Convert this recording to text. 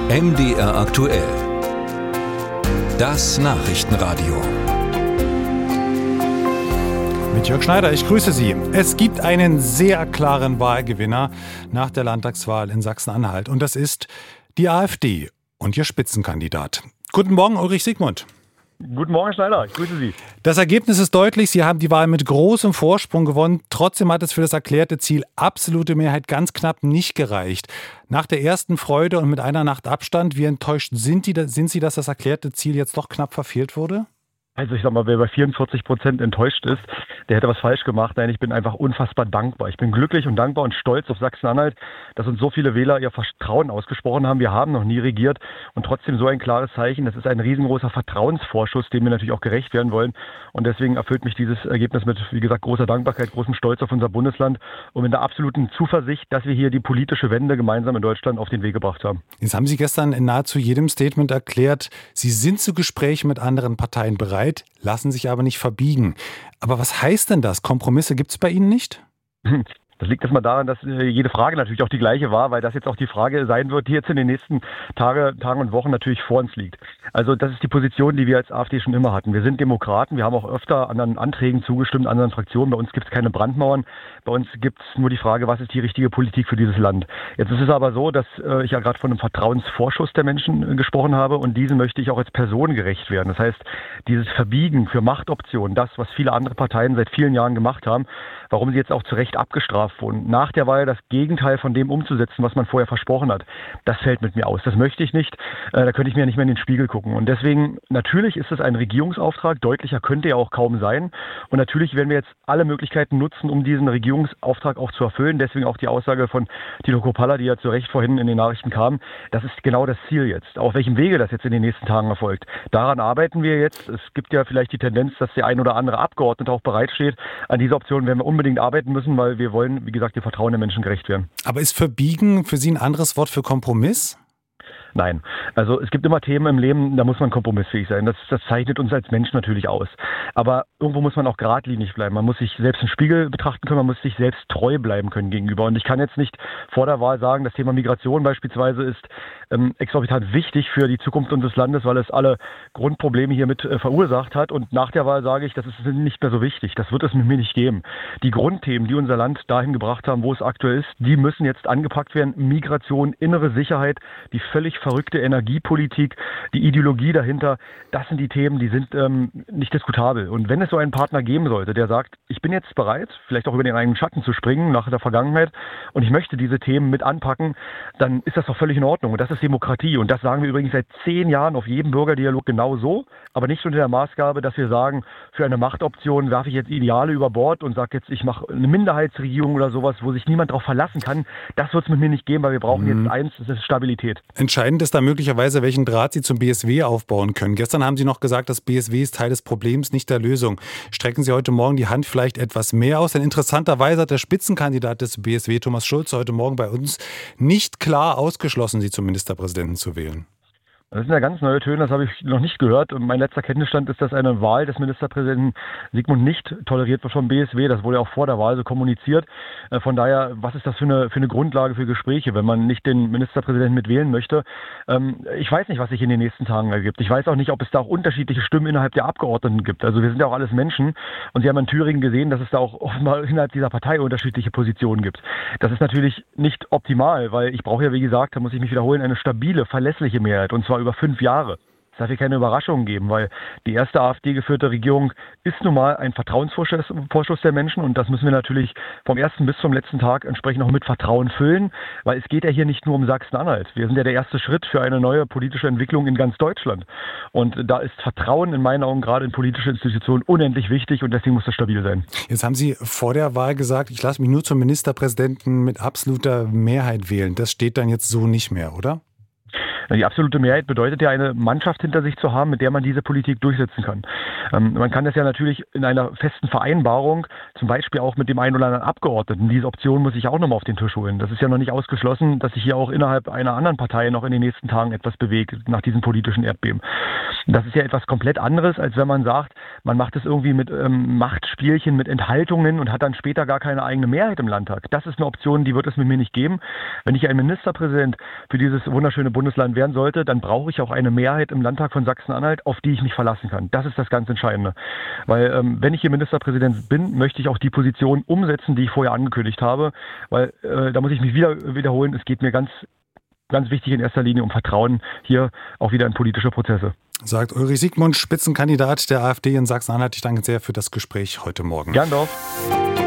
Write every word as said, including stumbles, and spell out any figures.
M D R aktuell. Das Nachrichtenradio. Mit Jörg Schneider, ich grüße Sie. Es gibt einen sehr klaren Wahlgewinner nach der Landtagswahl in Sachsen-Anhalt. Und das ist die AfD und ihr Spitzenkandidat. Guten Morgen, Ulrich Siegmund. Guten Morgen, Herr Schneider. Ich grüße Sie. Das Ergebnis ist deutlich. Sie haben die Wahl mit großem Vorsprung gewonnen. Trotzdem hat es für das erklärte Ziel absolute Mehrheit ganz knapp nicht gereicht. Nach der ersten Freude und mit einer Nacht Abstand, wie enttäuscht sind, die, sind Sie, dass das erklärte Ziel jetzt doch knapp verfehlt wurde? Also ich sag mal, wer bei vierundvierzig Prozent enttäuscht ist, der hätte was falsch gemacht. Nein, ich bin einfach unfassbar dankbar. Ich bin glücklich und dankbar und stolz auf Sachsen-Anhalt, dass uns so viele Wähler ihr Vertrauen ausgesprochen haben. Wir haben noch nie regiert und trotzdem so ein klares Zeichen. Das ist ein riesengroßer Vertrauensvorschuss, dem wir natürlich auch gerecht werden wollen. Und deswegen erfüllt mich dieses Ergebnis mit, wie gesagt, großer Dankbarkeit, großem Stolz auf unser Bundesland und mit der absoluten Zuversicht, dass wir hier die politische Wende gemeinsam in Deutschland auf den Weg gebracht haben. Jetzt haben Sie gestern in nahezu jedem Statement erklärt, Sie sind zu Gesprächen mit anderen Parteien bereit, lassen sich aber nicht verbiegen. Aber was heißt denn das? Kompromisse gibt es bei Ihnen nicht? Das liegt erstmal daran, dass äh, jede Frage natürlich auch die gleiche war, weil das jetzt auch die Frage sein wird, die jetzt in den nächsten Tage, Tagen und Wochen natürlich vor uns liegt. Also das ist die Position, die wir als AfD schon immer hatten. Wir sind Demokraten, wir haben auch öfter anderen Anträgen zugestimmt, anderen Fraktionen. Bei uns gibt es keine Brandmauern, bei uns gibt es nur die Frage, was ist die richtige Politik für dieses Land. Jetzt ist es aber so, dass äh, ich ja gerade von einem Vertrauensvorschuss der Menschen äh, gesprochen habe und diesen möchte ich auch als Person gerecht werden. Das heißt, dieses Verbiegen für Machtoptionen, das, was viele andere Parteien seit vielen Jahren gemacht haben, warum sie jetzt auch zu Recht abgestraft wurden, nach der Wahl das Gegenteil von dem umzusetzen, was man vorher versprochen hat, das fällt mit mir aus. Das möchte ich nicht. Äh, da könnte ich mir ja nicht mehr in den Spiegel gucken. Und deswegen, natürlich ist es ein Regierungsauftrag, deutlicher könnte er auch kaum sein. Und natürlich werden wir jetzt alle Möglichkeiten nutzen, um diesen Regierungsauftrag auch zu erfüllen. Deswegen auch die Aussage von Thilo Kruppalla, die ja zu Recht vorhin in den Nachrichten kam. Das ist genau das Ziel jetzt. Auf welchem Wege das jetzt in den nächsten Tagen erfolgt. Daran arbeiten wir jetzt. Es gibt ja vielleicht die Tendenz, dass der ein oder andere Abgeordnete auch bereitsteht. An dieser Option werden wir unbedingt arbeiten müssen, weil wir wollen, wie gesagt, dem Vertrauen der Menschen gerecht werden. Aber ist Verbiegen für Sie ein anderes Wort für Kompromiss? Nein. Also es gibt immer Themen im Leben, da muss man kompromissfähig sein. Das, das zeichnet uns als Menschen natürlich aus. Aber irgendwo muss man auch geradlinig bleiben. Man muss sich selbst im Spiegel betrachten können, man muss sich selbst treu bleiben können gegenüber. Und ich kann jetzt nicht vor der Wahl sagen, das Thema Migration beispielsweise ist ähm, exorbitant wichtig für die Zukunft unseres Landes, weil es alle Grundprobleme hiermit äh, verursacht hat. Und nach der Wahl sage ich, das ist nicht mehr so wichtig. Das wird es mit mir nicht geben. Die Grundthemen, die unser Land dahin gebracht haben, wo es aktuell ist, die müssen jetzt angepackt werden. Migration, innere Sicherheit, die völlig verrückte Energiepolitik, die Ideologie dahinter, das sind die Themen, die sind ähm, nicht diskutabel. Und wenn es so einen Partner geben sollte, der sagt, ich bin jetzt bereit, vielleicht auch über den eigenen Schatten zu springen nach der Vergangenheit und ich möchte diese Themen mit anpacken, dann ist das doch völlig in Ordnung. Und das ist Demokratie. Und das sagen wir übrigens seit zehn Jahren auf jedem Bürgerdialog genau so, aber nicht unter der Maßgabe, dass wir sagen, für eine Machtoption werfe ich jetzt Ideale über Bord und sage jetzt, ich mache eine Minderheitsregierung oder sowas, wo sich niemand darauf verlassen kann. Das wird es mit mir nicht geben, weil wir brauchen mhm. jetzt eins, das ist Stabilität. Entscheidend ist da möglicherweise, welchen Draht Sie zum B S W aufbauen können. Gestern haben Sie noch gesagt, das B S W ist Teil des Problems, nicht der Lösung. Strecken Sie heute Morgen die Hand vielleicht etwas mehr aus? Denn interessanterweise hat der Spitzenkandidat des B S W, Thomas Schulze, heute Morgen bei uns nicht klar ausgeschlossen, Sie zum Ministerpräsidenten zu wählen. Das sind ja ganz neue Töne, das habe ich noch nicht gehört. Und mein letzter Kenntnisstand ist, dass eine Wahl des Ministerpräsidenten Sigmund nicht toleriert wird vom B S W. Das wurde ja auch vor der Wahl so kommuniziert. Von daher, was ist das für eine, für eine Grundlage für Gespräche, wenn man nicht den Ministerpräsidenten mitwählen möchte? Ich weiß nicht, was sich in den nächsten Tagen ergibt. Ich weiß auch nicht, ob es da auch unterschiedliche Stimmen innerhalb der Abgeordneten gibt. Also wir sind ja auch alles Menschen. Und Sie haben in Thüringen gesehen, dass es da auch offenbar innerhalb dieser Partei unterschiedliche Positionen gibt. Das ist natürlich nicht optimal, weil ich brauche ja, wie gesagt, da muss ich mich wiederholen, eine stabile, verlässliche Mehrheit. Und zwar über fünf Jahre. Es darf hier keine Überraschungen geben, weil die erste AfD-geführte Regierung ist nun mal ein Vertrauensvorschuss Vorschuss der Menschen und das müssen wir natürlich vom ersten bis zum letzten Tag entsprechend auch mit Vertrauen füllen, weil es geht ja hier nicht nur um Sachsen-Anhalt. Wir sind ja der erste Schritt für eine neue politische Entwicklung in ganz Deutschland. Und da ist Vertrauen in meinen Augen gerade in politische Institutionen unendlich wichtig und deswegen muss das stabil sein. Jetzt haben Sie vor der Wahl gesagt, ich lasse mich nur zum Ministerpräsidenten mit absoluter Mehrheit wählen. Das steht dann jetzt so nicht mehr, oder? Die absolute Mehrheit bedeutet ja, eine Mannschaft hinter sich zu haben, mit der man diese Politik durchsetzen kann. Ähm, man kann das ja natürlich in einer festen Vereinbarung, zum Beispiel auch mit dem einen oder anderen Abgeordneten, diese Option muss ich auch nochmal auf den Tisch holen. Das ist ja noch nicht ausgeschlossen, dass sich hier auch innerhalb einer anderen Partei noch in den nächsten Tagen etwas bewegt, nach diesem politischen Erdbeben. Das ist ja etwas komplett anderes, als wenn man sagt, man macht es irgendwie mit ähm, Machtspielchen, mit Enthaltungen und hat dann später gar keine eigene Mehrheit im Landtag. Das ist eine Option, die wird es mit mir nicht geben. Wenn ich ein Ministerpräsident für dieses wunderschöne Bundesland werden sollte, dann brauche ich auch eine Mehrheit im Landtag von Sachsen-Anhalt, auf die ich mich verlassen kann. Das ist das ganz Entscheidende. Weil ähm, wenn ich hier Ministerpräsident bin, möchte ich auch die Position umsetzen, die ich vorher angekündigt habe. Weil äh, da muss ich mich wieder wiederholen, es geht mir ganz Ganz wichtig in erster Linie um Vertrauen hier auch wieder in politische Prozesse. Sagt Ulrich Siegmund, Spitzenkandidat der AfD in Sachsen-Anhalt. Ich danke sehr für das Gespräch heute Morgen. Gern doch.